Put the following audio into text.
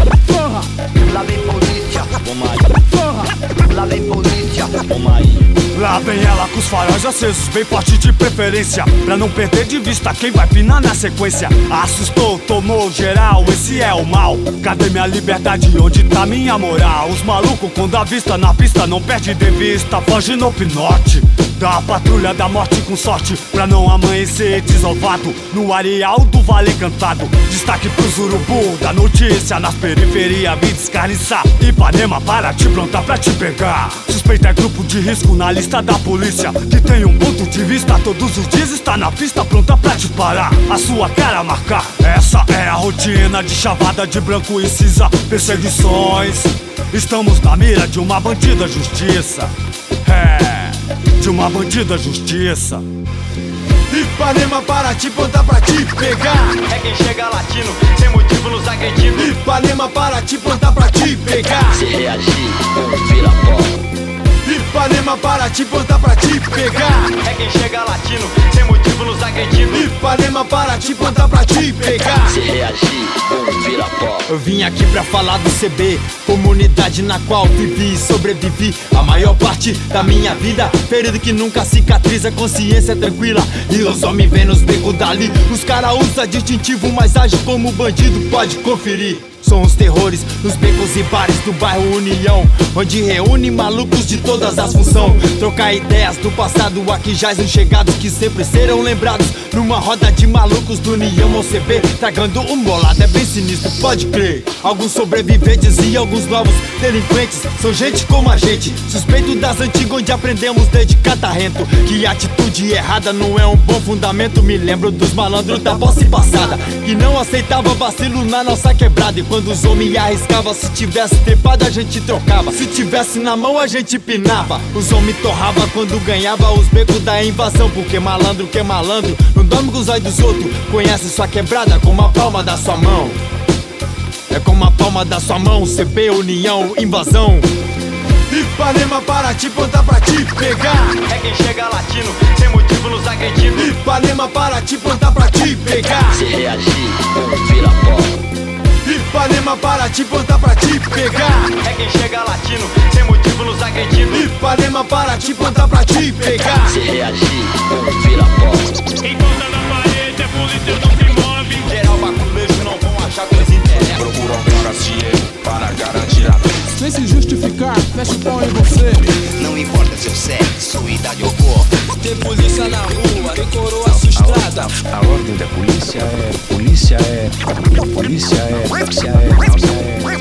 Porra, Lá vem polícia, Toma aí, porra, lá vem polícia. toma aí. Lá vem ela com os faróis acesos, bem forte de preferência, pra não perder de vista quem vai pinar na sequência. Assustou, tomou geral, esse é o mal. Cadê minha liberdade, onde tá minha moral? Os malucos quando avista na pista não perde de vista, foge no pinote da patrulha da morte com sorte, pra não amanhecer desovado no areal do Vale Encantado. Destaque pros urubu da notícia, nas periferias vim descarniçar. Ipanema para te plantar, pra te pegar. Suspeita é grupo de risco na lista da polícia, que tem um ponto de vista, todos os dias está na pista pronta pra te parar, a sua cara marcar. Essa é a rotina de chavada de branco e cinza, perseguições. Estamos na mira de uma bandida justiça, de uma bandida justiça. Ipanema para te plantar, pra te pegar. É quem chega latino, sem motivo nos agredindo. Ipanema para te plantar, pra te pegar. Se reagir, vira pó. Ipanema para te plantar, pra te pegar. É quem chega latino, sem motivo nos agredindo. Ipanema para te plantar, pra te pegar. Se reagir, vira pó. Eu vim aqui pra falar do CB, comunidade na qual vivi e sobrevivi a maior parte da minha vida. Ferido que nunca cicatriza, consciência tranquila. E os homens vêm nos becos dali. Os cara usam distintivo, mas age como bandido, pode conferir. São os terrores nos becos e bares do bairro União, onde reúne malucos de todas as funções. Trocar ideias do passado, aqui jaz uns chegados que sempre serão lembrados. Numa roda de malucos do União ao CB, tragando um bolado, é bem sinistro, pode crer. Alguns sobreviventes e alguns novos delinquentes são gente como a gente, suspeito das antigas onde aprendemos desde catarrento que atitude errada não é um bom fundamento. Me lembro dos malandros da posse passada, que não aceitava vacilo na nossa quebrada. E quando os homens arriscavam, se tivesse trepado a gente trocava, se tivesse na mão a gente pinava. Os homens torrava quando ganhava os becos da invasão, porque malandro que é malandro não dorme com os olhos dos outros, conhece sua quebrada com uma palma da sua mão. É com uma palma da sua mão, CB, União, invasão. Ipanema para te plantar, pra te pegar. É quem chega latino, sem motivo nos agredindo. Ipanema para te plantar, pra te pegar. Se reagir, vira pó. Ipanema para te plantar, pra te pegar. É quem chega latino, sem motivo nos agredindo. Ipanema para te plantar, pra te pegar. Se reagir, vira pó. Encosta na parede, a polícia não se move. Geral baculejo, não vão achar que eles interessam. Procuram delegacia para garantir a paz. sem se justificar, fecha o pau em você. Não importa seu sexo, sua idade ou cor. Tem polícia na rua, tem coroa assustada. A ordem da polícia é